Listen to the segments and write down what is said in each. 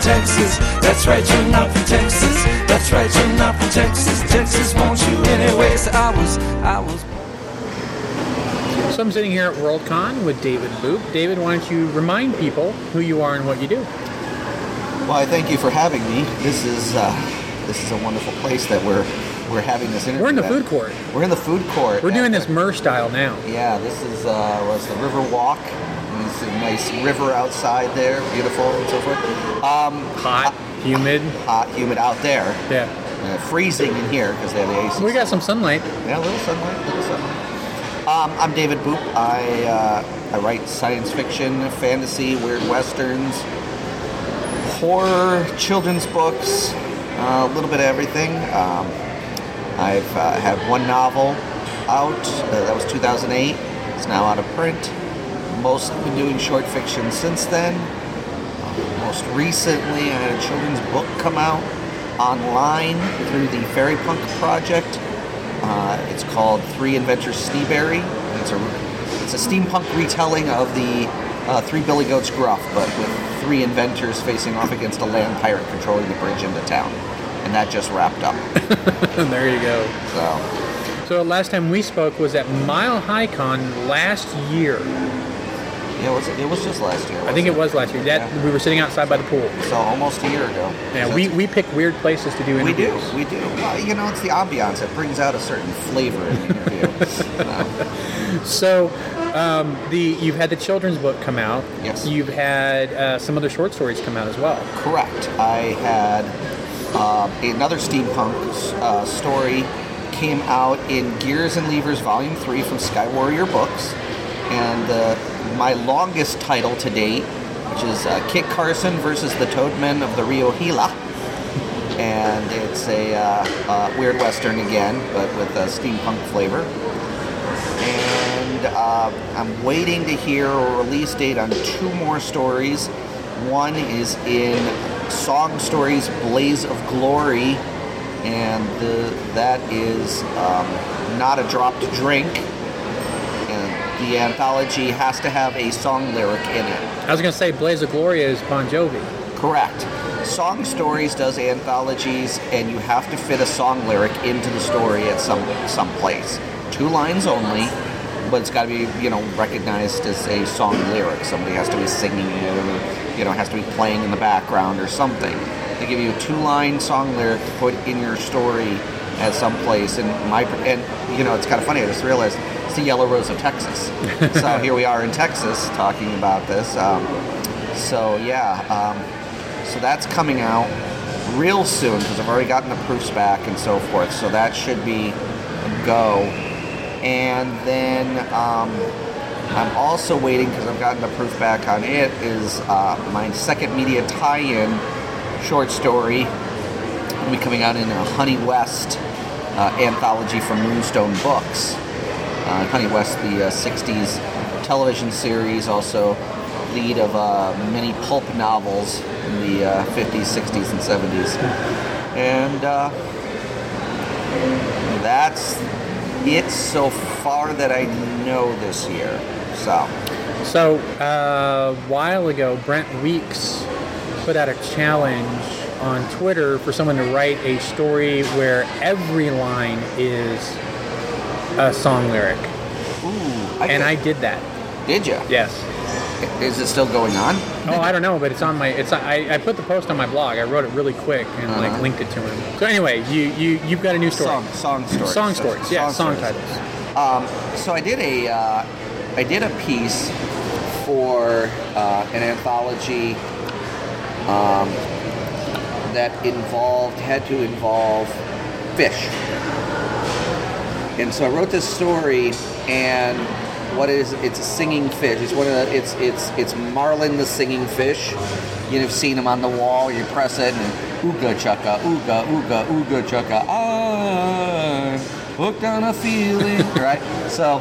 Texas. That's right, you're not from Texas. That's right, you're not from Texas. Texas wants you anyway. So I was. So I'm sitting here at Worldcon with David Boop. David, why don't you remind people who you are and what you do? Well, I thank you for having me. This is a wonderful place that we're having this interview. We're in the food court. We're in the food court. We're doing this Murr style now. Yeah, this is was the River Walk. There's a nice river outside there, beautiful and so forth. Hot, humid. Hot, humid out there. Yeah. Freezing in here because they have the AC. We got some sunlight. Yeah, a little sunlight. I'm David Boop. I write science fiction, fantasy, weird westerns, horror, children's books, a little bit of everything. I've had one novel out. That was 2008. It's now out of print. Mostly been doing short fiction since then. Most recently, I had a children's book come out online through the Fairy Punk Project. It's called Three Adventures Sneeberry. It's a steampunk retelling of the Three Billy Goats Gruff, but with three inventors facing off against a land pirate controlling the bridge into town. And that just wrapped up. There you go. So last time we spoke was at Mile High Con last year. Yeah, it was just last year. I think it was last year. We were sitting outside by the pool. So almost a year ago. Yeah, we pick weird places to do interviews. We do. Well, it's the ambiance. It brings out a certain flavor in the interview. So, you've had the children's book come out. Yes. You've had some other short stories come out as well. Correct. I had another steampunk story came out in Gears and Levers Volume 3 from Sky Warrior Books. And my longest title to date, which is Kit Carson versus the Toadmen of the Rio Gila. And it's a weird western again, but with a steampunk flavor. And I'm waiting to hear a release date on two more stories. One is in Song Stories Blaze of Glory, and that is Not a Drop to Drink. And the anthology has to have a song lyric in it. I was going to say Blaze of Glory is Bon Jovi. Correct. Song Stories does anthologies, and you have to fit a song lyric into the story at some place. 2 lines only, but it's got to be, recognized as a song lyric. Somebody has to be singing it, or, has to be playing in the background or something. They give you a 2-line song lyric to put in your story at some place. And it's kind of funny. I just realized it's the Yellow Rose of Texas. So here we are in Texas talking about this. So that's coming out real soon because I've already gotten the proofs back and so forth. So that should be a go. And then I'm also waiting, because I've gotten the proof back on it, is my second media tie-in short story will be coming out in a Honey West anthology from Moonstone Books. Honey West, the 60s television series, also lead of many pulp novels in the 50s, 60s, and 70s. And that's it so far that I know this year. So a while ago, Brent Weeks put out a challenge on Twitter for someone to write a story where every line is a song lyric. Ooh, I did that. Did you? Yes. Is it still going on? Oh, I don't know, but it's on my. I put the post on my blog. I wrote it really quick and linked it to him. So anyway, you've got a new story. Song stories. Song stories. Yeah, song titles. So I did a piece for an anthology that had to involve fish. And so I wrote this story, and it's a singing fish. It's Marlin the singing fish. You've seen him on the wall. You press it, and ooga chaka, ooga ooga ooga chaka. I'm hooked on a feeling, right? So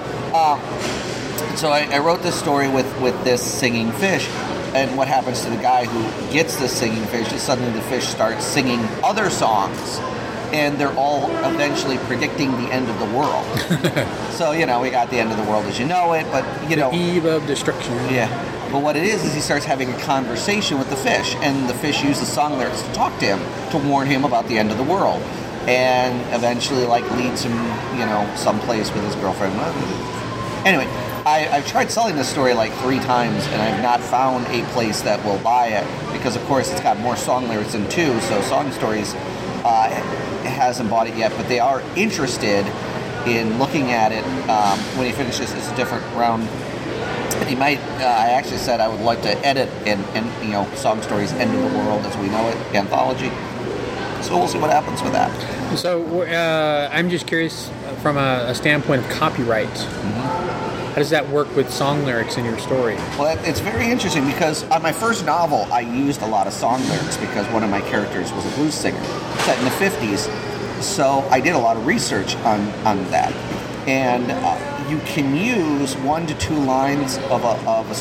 I wrote this story with this singing fish. And what happens to the guy who gets the singing fish is suddenly the fish starts singing other songs. and they're all eventually predicting the end of the world. So, you know, we got the end of the world as you know it, but, you know... Eve of destruction. Yeah. But what it is he starts having a conversation with the fish, and the fish uses song lyrics to talk to him, to warn him about the end of the world. And eventually, like, leads him, you know, someplace with his girlfriend. Anyway, I've tried selling this story like 3 times, and I've not found a place that will buy it, because, of course, it's got more song lyrics than 2, so Song Stories hasn't bought it yet, but they are interested in looking at it when he finishes. It's a different round. He might, I actually said I would like to edit and you know, Song Stories End of the World as We Know It, anthology. So we'll see what happens with that. So I'm just curious from a standpoint of copyright. How does that work with song lyrics in your story? Well, it's very interesting because on my first novel, I used a lot of song lyrics because one of my characters was a blues singer set in the 50s. So I did a lot of research on that. And you can use 1 to 2 lines of a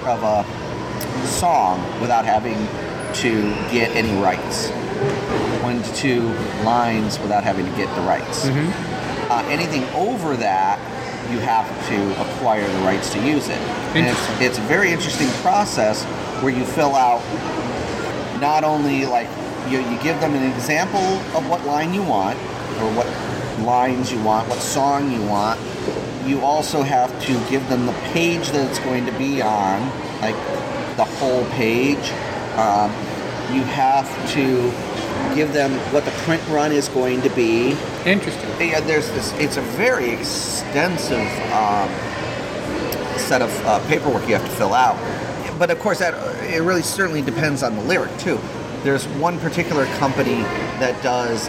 song without having to get any rights. 1 to 2 lines without having to get the rights. Anything over that, you have to acquire the rights to use it. And it's a very interesting process where you fill out not only like you give them an example of what line you want or what lines you want, what song you want. You also have to give them the page that it's going to be on, like the whole page. You have to give them what the print run is going to be. Interesting. Yeah, there's this. It's a very extensive set of paperwork you have to fill out. But of course, that it really certainly depends on the lyric too. There's one particular company that does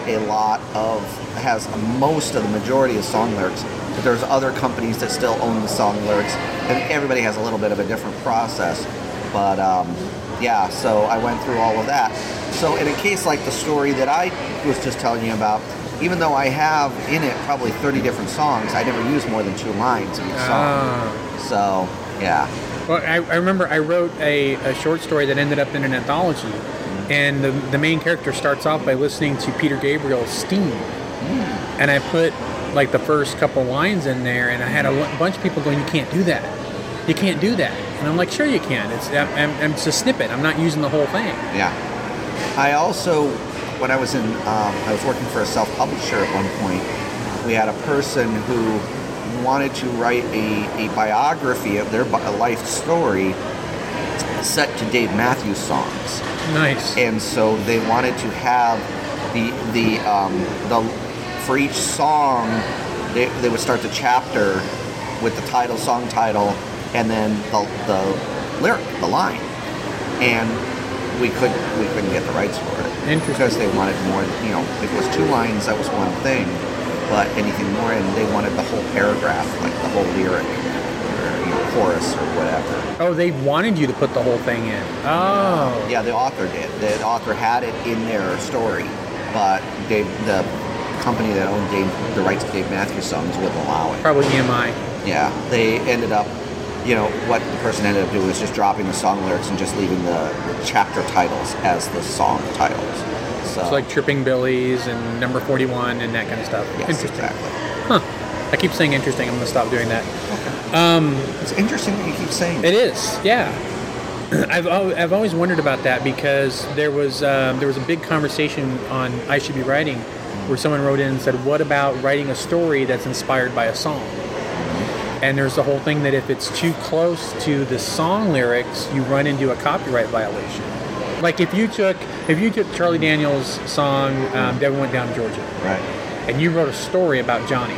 has most of the majority of song lyrics, but there's other companies that still own the song lyrics, and everybody has a little bit of a different process. But yeah, so I went through all of that. So in a case like the story that I was just telling you about, even though I have in it probably 30 different songs, I never use more than 2 lines in each song. So, yeah. Well, I remember I wrote a short story that ended up in an anthology, and the main character starts off by listening to Peter Gabriel's Steam. And I put like the first couple lines in there, and I had a bunch of people going, "You can't do that. You can't do that." And I'm like, "Sure you can. It's a snippet. I'm not using the whole thing." Yeah. I also, when I was working for a self-publisher at one point, we had a person who wanted to write a biography of their life story set to Dave Matthews songs. Nice. And so they wanted to have the for each song, they would start the chapter with the title, song title, and then the lyric, the line. And we couldn't get the rights for it. Interesting. Because they wanted more, you know, if it was 2 lines, that was one thing, but anything more, and they wanted the whole paragraph, like the whole lyric, or, you know, chorus or whatever. Oh, they wanted you to put the whole thing in. Oh. Yeah, the author did. The author had it in their story, but the company that owned the rights to Dave Matthews songs wouldn't allow it. Probably EMI. Yeah, they ended up, you know, what the person ended up doing was just dropping the song lyrics and just leaving the chapter titles as the song titles. So It's like Tripping Billies and Number 41 and that kind of stuff. yes, Interesting. exactly. Huh. I keep saying interesting. I'm going to stop doing that. It's interesting that you keep saying It is, yeah. I've always wondered about that because there was a big conversation on I Should Be Writing where someone wrote in and said, what about writing a story that's inspired by a song? And there's the whole thing that if it's too close to the song lyrics, you run into a copyright violation. Like if you took Charlie Daniels' song "Devil Went Down to Georgia," Right. and you wrote a story about Johnny,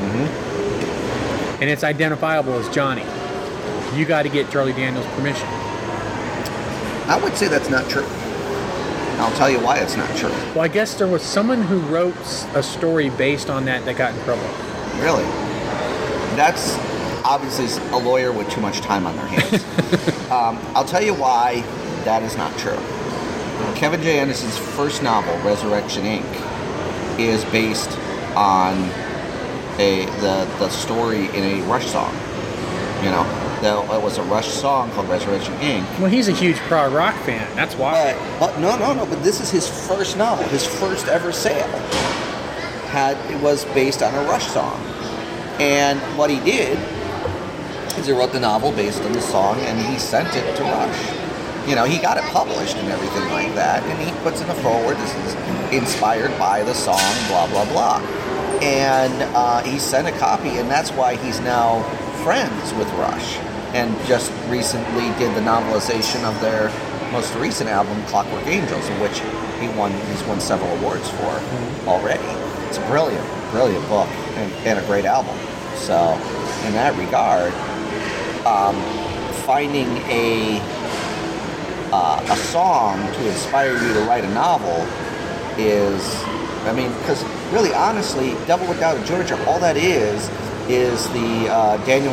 and it's identifiable as Johnny, you got to get Charlie Daniels' permission. I would say that's not true. I'll tell you why it's not true. Well, I guess there was someone who wrote a story based on that got in trouble. Really? That's obviously a lawyer with too much time on their hands. I'll tell you why that is not true. Kevin J. Anderson's first novel, Resurrection Inc., is based on the story in a Rush song. You know, it was a Rush song called Resurrection Inc. Well, he's a huge prog rock fan. That's why. But no. But this is his first novel, his first ever sale. it was based on a Rush song. And what he did is he wrote the novel based on the song, and he sent it to Rush. You know, he got it published and everything like that, and he puts in the forward, this is inspired by the song, blah, blah, blah. And he sent a copy, and that's why he's now friends with Rush, and just recently did the novelization of their most recent album, Clockwork Angels, in which he's won several awards for already. It's a brilliant book and a great album. So, in that regard, finding a song to inspire you to write a novel is, I mean, because really, honestly, Devil Without a Georgia, all that is the Daniel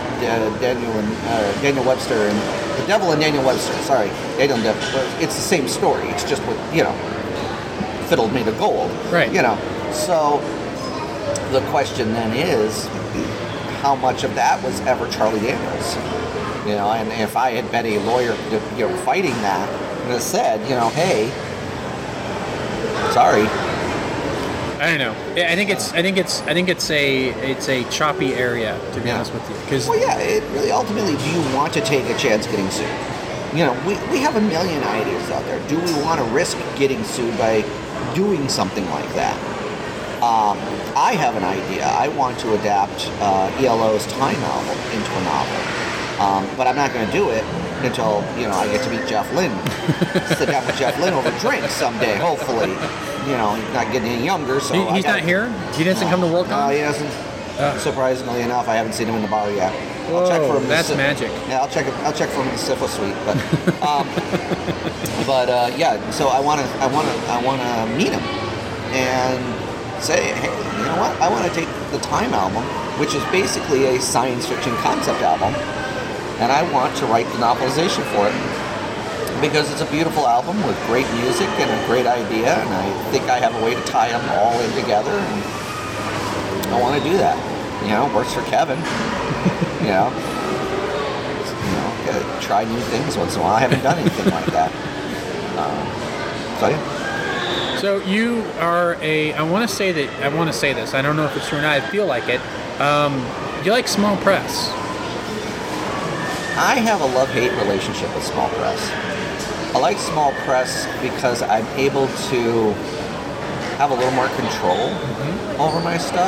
Webster and the Devil and Daniel Webster. Sorry, Daniel and Devil. It's the same story. It's just with, you know, fiddled me to gold. Right. You know. So the question then is, how much of that was ever Charlie Daniels? You know, and if I had been a lawyer, you know, fighting that, and have said, you know, hey, sorry. I don't know. I think it's a choppy area, to be honest with you. Because it really ultimately, do you want to take a chance getting sued? You know, we have a million ideas out there. Do we want to risk getting sued by doing something like that? I have an idea. I want to adapt ELO's Time album into a novel. But I'm not going to do it until, you know, I get to meet Jeff Lynne. Sit down with Jeff Lynne over drinks someday, hopefully. You know, he's not getting any younger, so... He's not here? He doesn't come to Worldcon? No, he doesn't. Surprisingly enough, I haven't seen him in the bar yet. Whoa, I'll check for him. That's magic. Yeah, I'll check for him in the Syphilis suite. But, so I want to meet him and say, hey, you know what? I want to take the Time album, which is basically a science fiction concept album, and I want to write the novelization for it. Because it's a beautiful album with great music and a great idea, and I think I have a way to tie them all in together, and I want to do that. You know, works for Kevin. You know, gotta try new things once in a while. I haven't done anything like that. So you are I want to say this. I don't know if it's true or not. I feel like it. You like small press. I have a love-hate relationship with small press. I like small press because I'm able to have a little more control over my stuff.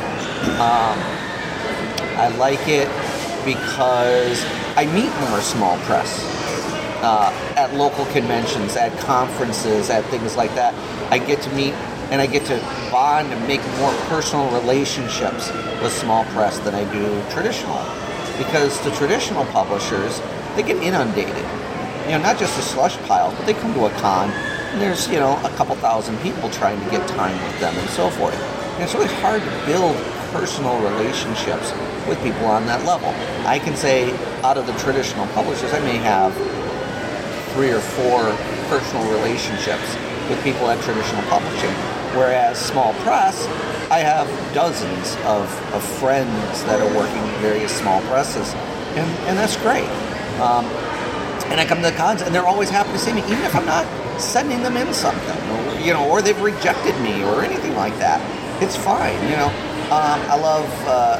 I like it because I meet more small press at local conventions, at conferences, at things like that. I get to meet and I get to bond and make more personal relationships with small press than I do traditional. Because the traditional publishers, they get inundated. You know, not just a slush pile, but they come to a con, and there's, you know, a couple thousand people trying to get time with them and so forth. And it's really hard to build personal relationships with people on that level. I can say, out of the traditional publishers, I may have 3 or 4 personal relationships with people at traditional publishing. Whereas small press, I have dozens of friends that are working in various small presses, and that's great. And I come to the cons, and they're always happy to see me, even if I'm not sending them in something, or, you know, or they've rejected me, or anything like that. It's fine, you know. I love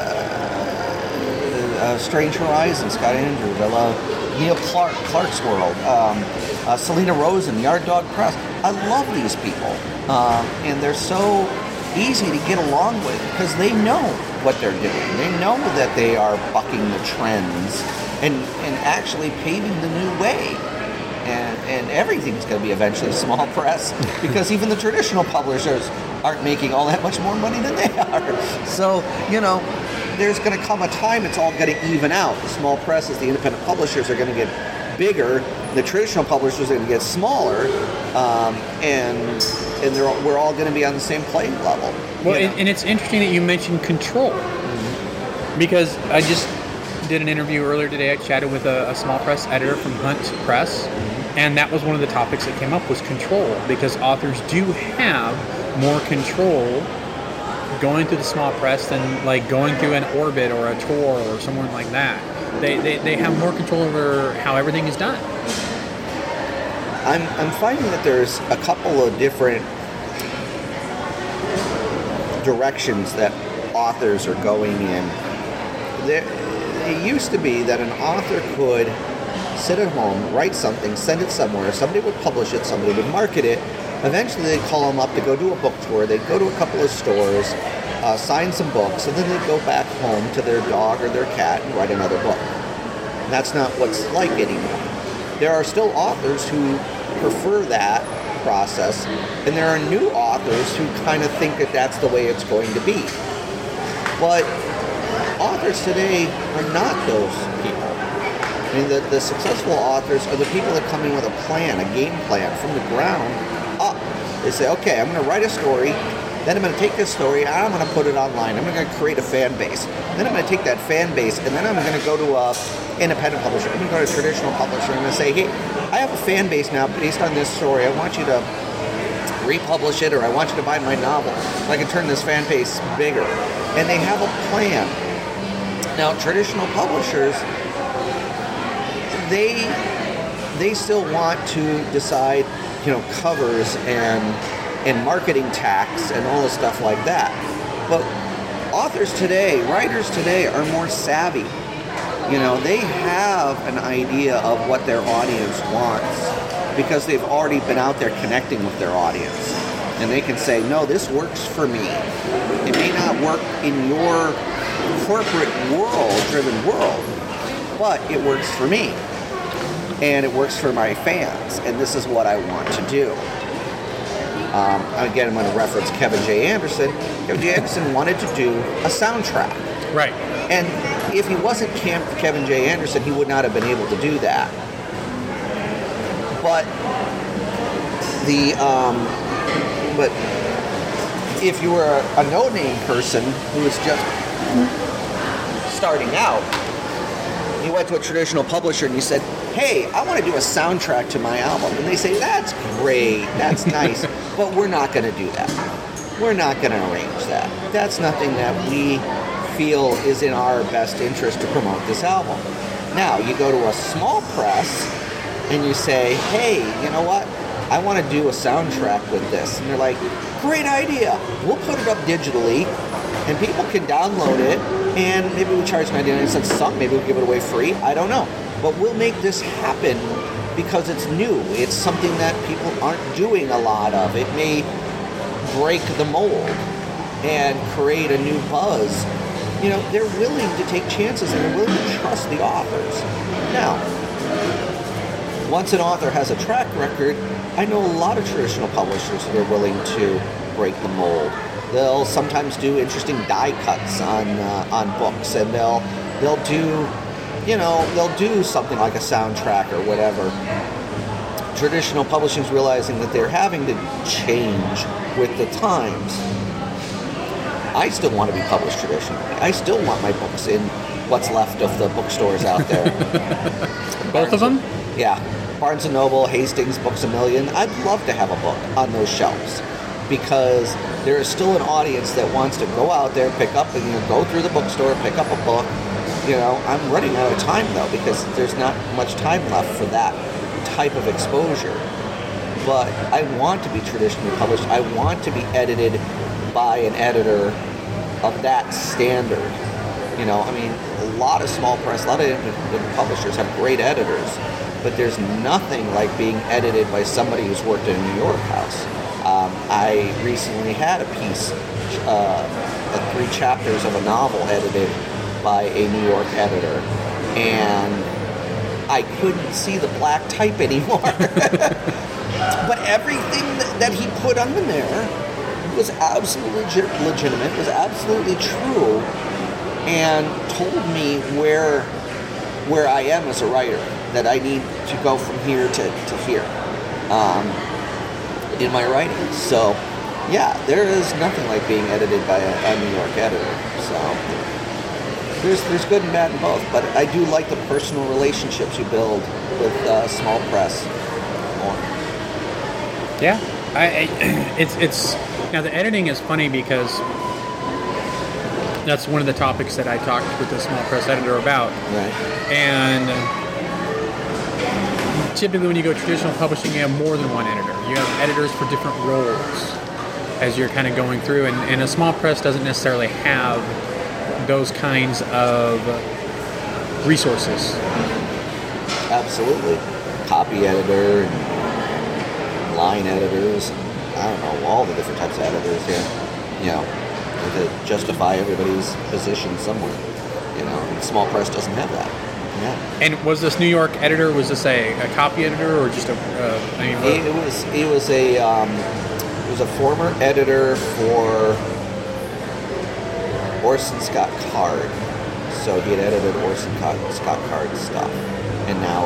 Strange Horizons, Scott Andrews. I love Neil Clark, Clark's World, Selena Rosen, Yard Dog Press. I love these people, and they're so easy to get along with because they know what they're doing. They know that they are bucking the trends and actually paving the new way. And everything's going to be eventually small press because even the traditional publishers aren't making all that much more money than they are. So, you know, there's going to come a time it's all going to even out. The small presses, the independent publishers are going to get bigger. The traditional publishers are going to get smaller. And we're all going to be on the same playing level. Well, and it's interesting that you mentioned control. Because I just did an interview earlier today. I chatted with a small press editor from Hunt Press. And that was one of the topics that came up was control. Because authors do have more control going through the small press than like going through an Orbit or a Tor or someone like that. They have more control over how everything is done. I'm finding that there's a couple of different directions that authors are going in. It used to be that an author could sit at home, write something, send it somewhere, somebody would publish it, somebody would market it. Eventually they'd call them up to go do a book tour, they'd go to a couple of stores, sign some books, and then they'd go back home to their dog or their cat and write another book. And that's not what's like anymore. There are still authors who prefer that process, and there are new authors who kind of think that that's the way it's going to be. But authors today are not those people. I mean, the successful authors are the people that come in with a plan, a game plan from the ground up. They say, okay, I'm going to write a story, then I'm going to take this story, and I'm going to put it online. I'm going to create a fan base. Then I'm going to take that fan base, and then I'm going to go to an independent publisher. I'm going to go to a traditional publisher. I'm going to say, hey, I have a fan base now based on this story. I want you to republish it, or I want you to buy my novel so I can turn this fan base bigger. And they have a plan. Now, traditional publishers, they still want to decide, covers and marketing tax and all the stuff like that. But authors today, writers today are more savvy. They have an idea of what their audience wants because they've already been out there connecting with their audience. And they can say, no, this works for me. It may not work in your corporate driven world, but it works for me. And it works for my fans, and this is what I want to do. Again, I'm going to reference Kevin J. Anderson. Kevin J. Anderson wanted to do a soundtrack. Right. And if he wasn't Kevin J. Anderson, he would not have been able to do that. But but if you were a no-name person who was just starting out, you went to a traditional publisher and you said, hey, I want to do a soundtrack to my album. And they say, that's great, that's nice, but we're not going to do that. We're not going to arrange that. That's nothing that we feel is in our best interest to promote this album. Now, you go to a small press and you say, hey, you know what? I want to do a soundtrack with this. And they're like, great idea. We'll put it up digitally and people can download it, and maybe we charge 99 cents a song, maybe we'll give it away free, I don't know. But we'll make this happen because it's new. It's something that people aren't doing a lot of. It may break the mold and create a new buzz. They're willing to take chances and they're willing to trust the authors. Now, once an author has a track record, I know a lot of traditional publishers that are willing to break the mold. They'll sometimes do interesting die cuts on books, and they'll do something like a soundtrack or whatever. Traditional publishing is realizing that they're having to change with the times. I still want to be published traditionally. I still want my books in what's left of the bookstores out there. Both of them? Yeah. Barnes & Noble, Hastings, Books A Million. I'd love to have a book on those shelves because there is still an audience that wants to go out there, pick up, and go through the bookstore, pick up a book. I'm running out of time, though, because there's not much time left for that type of exposure. But I want to be traditionally published. I want to be edited by an editor of that standard. A lot of small press, a lot of independent publishers have great editors, but there's nothing like being edited by somebody who's worked in a New York house. I recently had a piece, 3 chapters of a novel edited by a New York editor, and I couldn't see the black type anymore. But everything that he put on there was absolutely legitimate, was absolutely true, and told me where I am as a writer, that I need to go from here to here in my writing. So, yeah, there is nothing like being edited by a New York editor. So, there's good and bad in both, but I do like the personal relationships you build with small press more. Yeah, it's now the editing is funny because that's one of the topics that I talked with the small press editor about. Right. And typically when you go traditional publishing, you have more than one editor. You have editors for different roles. as you're kind of going through, and a small press doesn't necessarily have those kinds of resources. Absolutely. Copy editor and line editors, I don't know, all the different types of editors here, you know, to justify everybody's position somewhere, you know, and small press doesn't have that. Yeah. And was this New York editor, was this a copy editor or just It was a former editor for Orson Scott Card. So he had edited Orson Scott Card's stuff, and now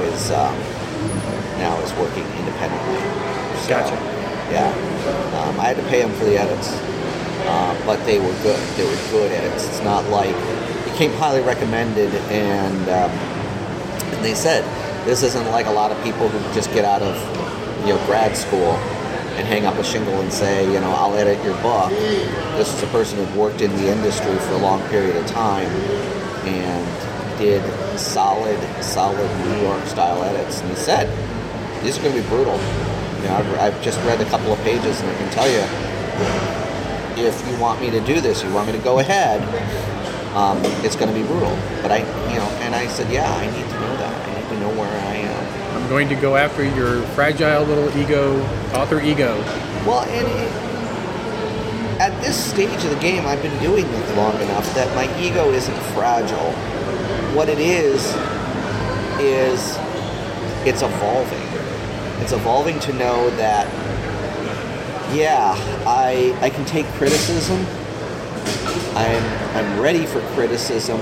is working independently. So, Gotcha. Yeah. I had to pay him for the edits, but they were good. They were good edits. It's not like it came highly recommended, and they said this isn't like a lot of people who just get out of grad school and hang up a shingle and say, I'll edit your book. This is a person who worked in the industry for a long period of time and did solid New York style edits. And he said, these are going to be brutal. I've just read a couple of pages, and I can tell you, if you want me to do this, you want me to go ahead, it's going to be brutal. But I said, yeah, I need to know that. I need to know where I am. I'm going to go after your fragile little author ego. Well, and at this stage of the game, I've been doing it long enough that my ego isn't fragile. What it is it's evolving. It's evolving to know that, yeah, I can take criticism. I'm ready for criticism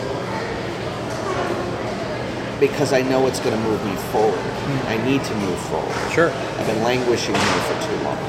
because I know it's going to move me forward. I need to move forward. Sure. I've been languishing here for too long.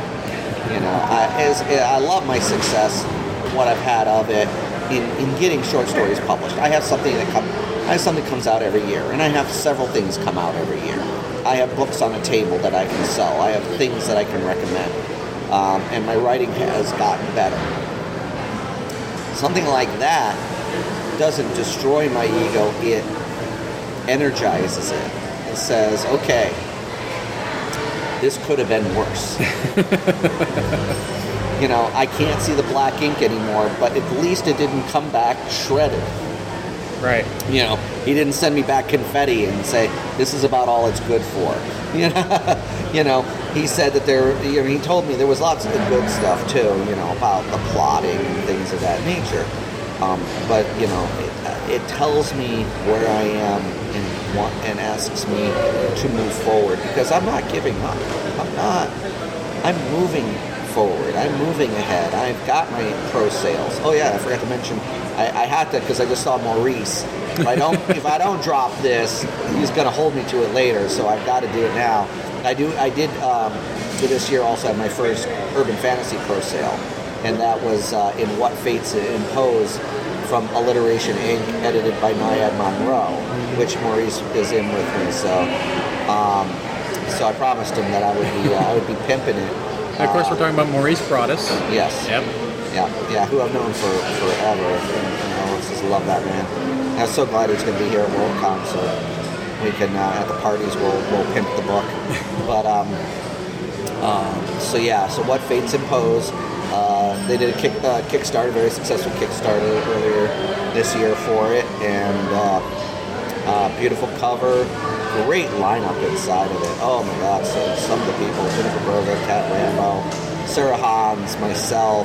I love my success, what I've had of it in getting short stories published. I have something that comes out every year, and I have several things come out every year. I have books on a table that I can sell. I have things that I can recommend, and my writing has gotten better. Something like that doesn't destroy my ego. It energizes it. It says, okay, this could have been worse. I can't see the black ink anymore, but at least it didn't come back shredded. Right. He didn't send me back confetti and say, this is about all it's good for. He said that he told me there was lots of the good stuff too, about the plotting and things of that nature. But it tells me where I am and asks me to move forward, because I'm not giving up. I'm moving forward. I'm moving ahead. I've got my prose sales. Oh yeah, I forgot to mention, I had to, because I just saw Maurice. If I don't drop this, he's going to hold me to it later, so I've got to do it now. I did this year also have my first urban fantasy prose sale, and that was in What Fates Impose from Alliteration Inc., edited by Nyad Monroe, which Maurice is in with me. So I promised him that I would be pimping it. And of course, we're talking about Maurice Broaddus. Yes. Yep. Yeah, who I've known for forever. And, just love that man. And I'm so glad he's going to be here at Worldcon, so we can at the parties we'll pimp the book. But so What Fates Impose. They did a Kickstarter, very successful Kickstarter earlier this year for it, and beautiful cover, great lineup inside of it. Oh my God! So some of the people: Jennifer Berger, Kat Rambo, Sarah Hans, myself,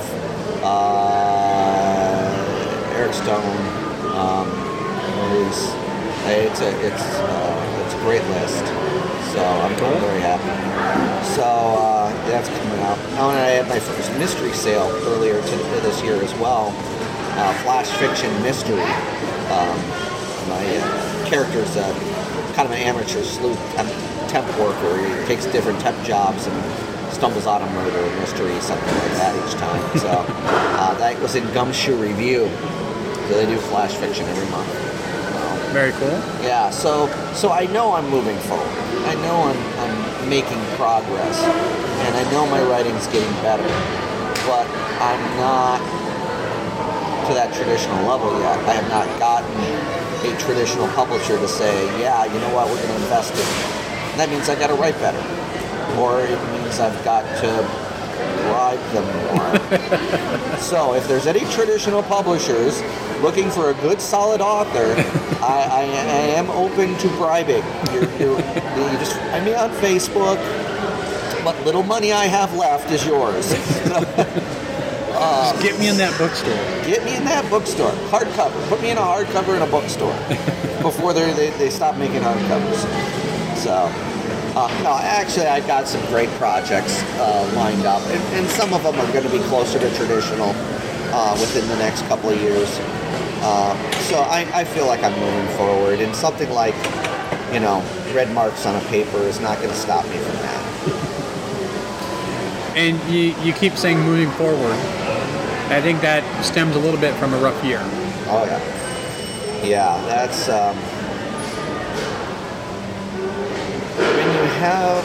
Eric Stone, Maurice. It's a great list. So I'm very happy. So that's coming out. Oh, and I had my first mystery sale earlier this year as well. Flash fiction mystery. My character's kind of an amateur sleuth temp worker. He takes different temp jobs and stumbles on a murder mystery, something like that each time. So that was in Gumshoe Review. So they do flash fiction every month. Very cool. Yeah, so I know I'm moving forward. I know I'm making progress, and I know my writing's getting better, but I'm not to that traditional level yet. I have not gotten a traditional publisher to say, yeah, you know what, we're going to invest in it. And that means I've got to write better, or it means I've got to bribe them more. So if there's any traditional publishers looking for a good, solid author, I am open to bribing. You just find me on Facebook. What little money I have left is yours. Just get me in that bookstore. Get me in that bookstore. Hardcover. Put me in a hardcover in a bookstore before they stop making hardcovers. So, no, actually, I've got some great projects lined up, and some of them are going to be closer to traditional within the next couple of years. So I feel like I'm moving forward, and something like, red marks on a paper is not going to stop me from that. And you keep saying moving forward. I think that stems a little bit from a rough year. Oh, yeah. Yeah, that's... when you have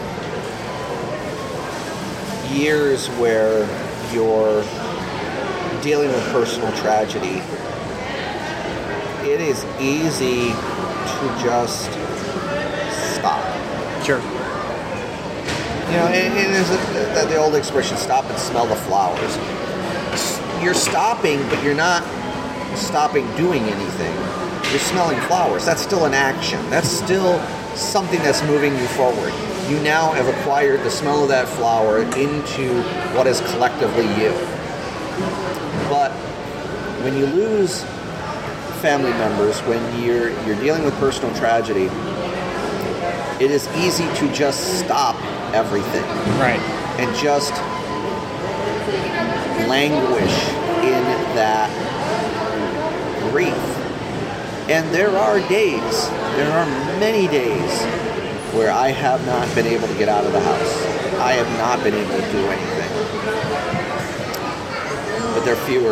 years where you're dealing with personal tragedy, it is easy to just stop. Sure. And there's the old expression, stop and smell the flowers. You're stopping, but you're not stopping doing anything. You're smelling flowers. That's still an action. That's still something that's moving you forward. You now have acquired the smell of that flower into what is collectively you. But when you lose family members, when you're dealing with personal tragedy, it is easy to just stop everything. Right. And just languish in that grief. And there are many days where I have not been able to get out of the house. I have not been able to do anything. But they're fewer,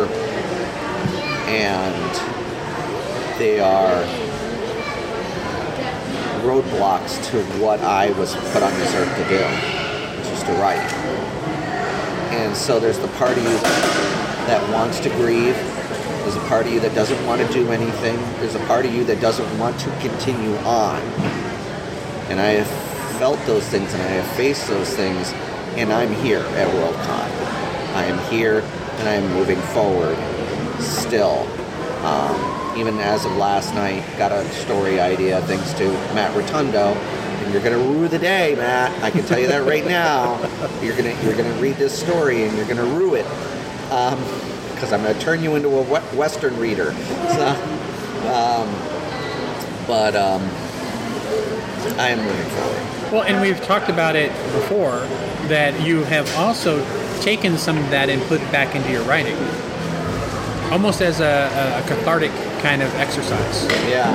and they are roadblocks to what I was put on this earth to do, which is to write. And so there's the part of you that wants to grieve. There's a part of you that doesn't want to do anything. There's a part of you that doesn't want to continue on. And I have felt those things, and I have faced those things, and I'm here at Worldcon. I am here, and I am moving forward still. Even as of last night, got a story idea thanks to Matt Rotundo. And you're going to rue the day, Matt. I can tell you that right now. You're gonna read this story, and you're going to rue it. Because I'm going to turn you into a Western reader. So, but I am moving forward. Well, and we've talked about it before, that you have also taken some of that and put it back into your writing. Almost as a cathartic kind of exercise. Yeah.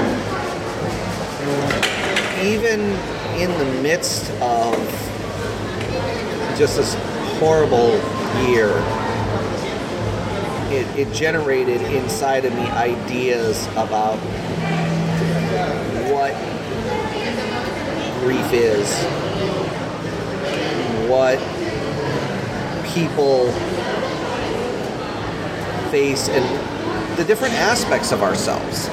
Even in the midst of just this horrible year, it generated inside of me ideas about what grief is, what people face, and the different aspects of ourselves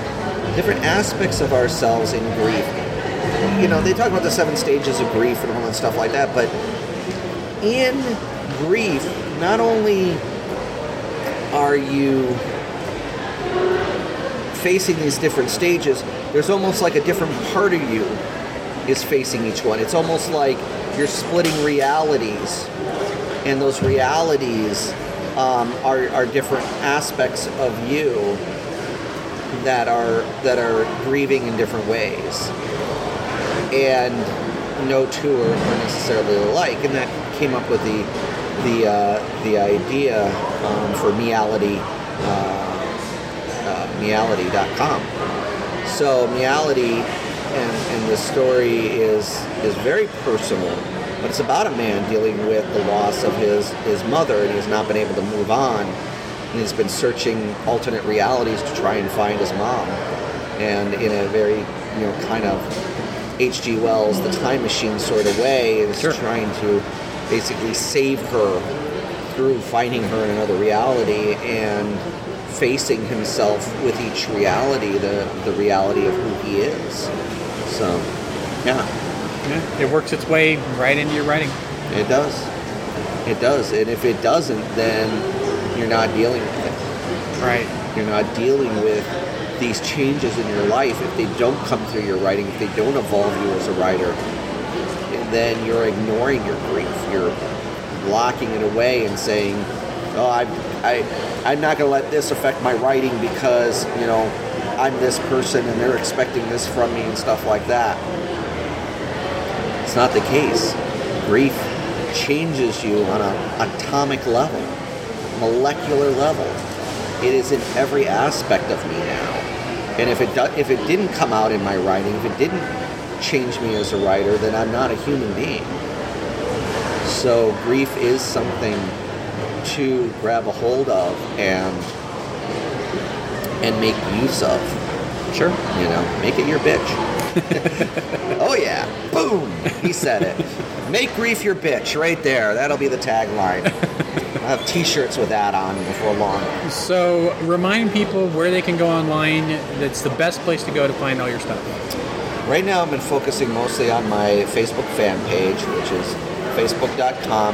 in grief. They talk about the 7 stages of grief and all that stuff like that, but in grief, not only are you facing these different stages, there's almost like a different part of you is facing each one. It's almost like you're splitting realities, and those realities are different aspects of you that are grieving in different ways, and no two are necessarily alike. And that came up with the idea for Meality, Meality.com. So Meality and the story is very personal. But it's about a man dealing with the loss of his mother, and he's not been able to move on. And he's been searching alternate realities to try and find his mom. And in a very, kind of H.G. Wells, The Time Machine sort of way, is Sure. trying to basically save her through finding her in another reality and facing himself with each reality, the reality of who he is. So, yeah. Yeah, it works its way right into your writing. It does. It does. And if it doesn't, then you're not dealing with it. Right. You're not dealing with these changes in your life. If they don't come through your writing, if they don't evolve you as a writer, then you're ignoring your grief. You're blocking it away and saying, oh, I'm not going to let this affect my writing because, you know, I'm this person and they're expecting this from me and stuff like that. It's not the case. Grief changes you on an atomic level, molecular level. It is in every aspect of me now. And if it didn't come out in my writing, if it didn't change me as a writer, then I'm not a human being. So grief is something to grab a hold of and make use of. Sure. You know, make it your bitch. Oh yeah, boom, he said it. Make grief your bitch, right there. That'll be the tagline. I'll have t-shirts with that on before long. So remind people where they can go online. That's the best place to go to find all your stuff. Right now I've been focusing mostly on my Facebook fan page, which is facebook.com/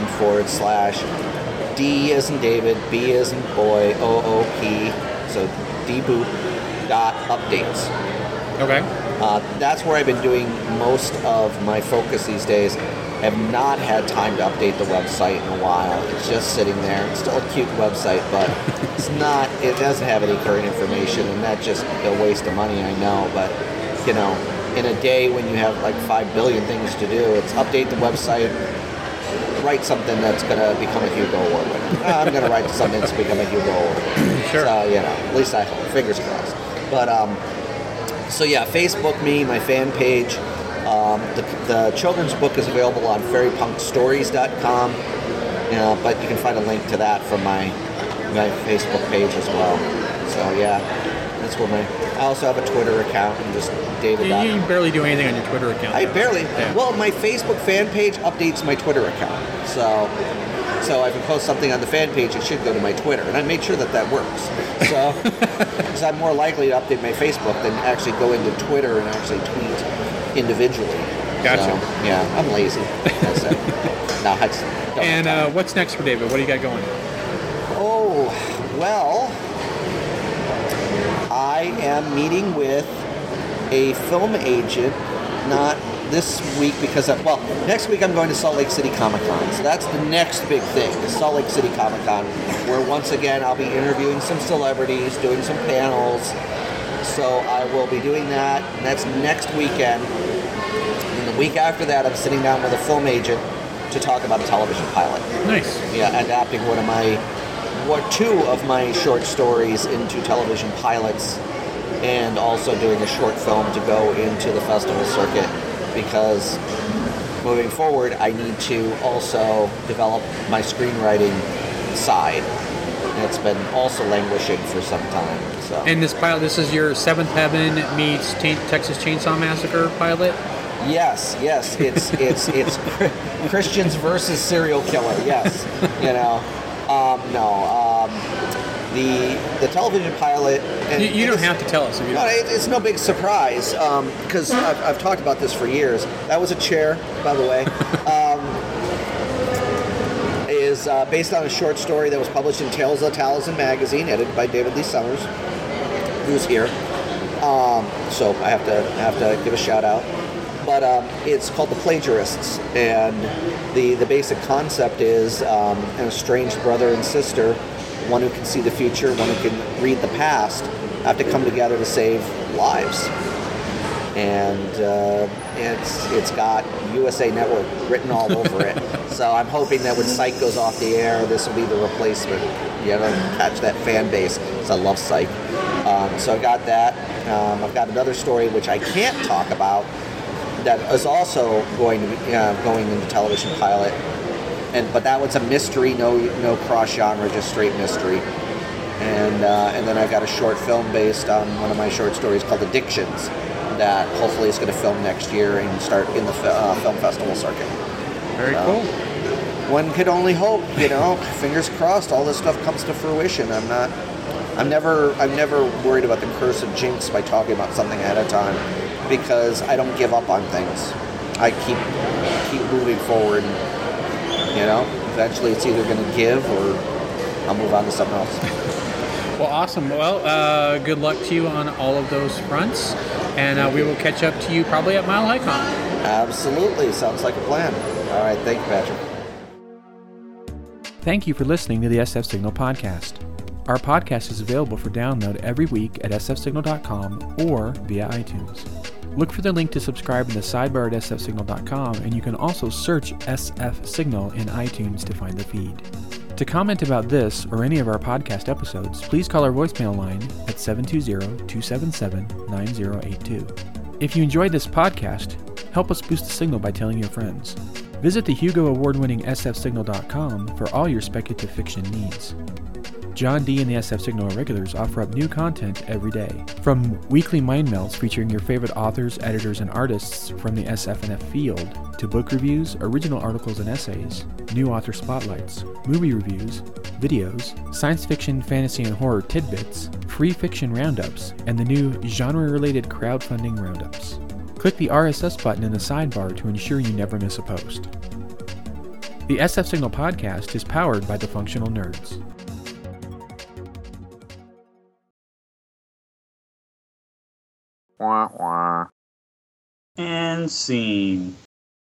D as in David, B as in boy, OOP, so dboop.updates. Okay. That's where I've been doing most of my focus these days. I have not had time to update the website in a while. It's just sitting there. It's still a cute website, but it doesn't have any current information, and that's just a waste of money, I know, but, you know, in a day when you have like 5 billion things to do, it's update the website, write something that's going to become a Hugo Award winner. I'm going to write something that's become a Hugo Award winner. Sure. So, you know, at least I hope. Fingers crossed. But, so yeah, Facebook me, my fan page. The children's book is available on fairypunkstories.com, but you can find a link to that from my Facebook page as well. So yeah, that's where I also have a Twitter account and just David. You barely do anything on your Twitter account. I barely. Yeah. Well, my Facebook fan page updates my Twitter account. So if I post something on the fan page, it should go to my Twitter, and I made sure that works. So, because I'm more likely to update my Facebook than actually go into Twitter and actually tweet individually. Gotcha. So, yeah, I'm lazy. That's it. No, I just don't have time. And what's next for David? What do you got going? Oh, well, I am meeting with a film agent, not this week because next week I'm going to Salt Lake City Comic Con. So that's the next big thing, is Salt Lake City Comic Con, where once again I'll be interviewing some celebrities, doing some panels. So I will be doing that, and that's next weekend. And the week after that, I'm sitting down with a film agent to talk about a television pilot. Nice. Yeah, adapting two of my short stories into television pilots, and also doing a short film to go into the festival circuit, because moving forward, I need to also develop my screenwriting side. It's been also languishing for some time. So. And this is your Seventh Heaven meets Texas Chainsaw Massacre pilot? Yes, it's Christians versus serial killer. Yes, you know, the television pilot. And you don't have to tell us if you don't. It's no big surprise because I've talked about this for years. That was a chair, by the way. Is based on a short story that was published in Tales of the Taliesin magazine, edited by David Lee Summers, who's here. So I have to give a shout out. But it's called The Plagiarists, and the basic concept is an estranged brother and sister, one who can see the future, one who can read the past, have to come together to save lives. And it's got USA Network written all over it. So I'm hoping that when Psych goes off the air, this will be the replacement. You know, catch that fan base, because I love Psych. So I got that. I've got another story which I can't talk about that is also going into television pilot. But that was a mystery, no cross genre, just straight mystery. And then I've got a short film based on one of my short stories called Addictions, that hopefully is going to film next year and start in the film festival circuit. Very cool. One could only hope, you know. Fingers crossed, all this stuff comes to fruition. I'm never worried about the curse of jinx by talking about something ahead of time, because I don't give up on things. I keep moving forward. You know, eventually it's either going to give or I'll move on to something else. Well, awesome. Well, good luck to you on all of those fronts, and we will catch up to you probably at Mile High Con. Absolutely. Sounds like a plan. All right. Thank you, Patrick. Thank you for listening to the SF Signal podcast. Our podcast is available for download every week at sfsignal.com or via iTunes. Look for the link to subscribe in the sidebar at sfsignal.com, and you can also search SF Signal in iTunes to find the feed. To comment about this or any of our podcast episodes, please call our voicemail line at 720-277-9082. If you enjoyed this podcast, help us boost the signal by telling your friends. Visit the Hugo Award-winning sfsignal.com for all your speculative fiction needs. John D. and the SF Signal Irregulars offer up new content every day. From weekly mind melts featuring your favorite authors, editors, and artists from the SF&F field, to book reviews, original articles and essays, new author spotlights, movie reviews, videos, science fiction, fantasy, and horror tidbits, free fiction roundups, and the new genre-related crowdfunding roundups. Click the RSS button in the sidebar to ensure you never miss a post. The SF Signal podcast is powered by the Functional Nerds. And scene.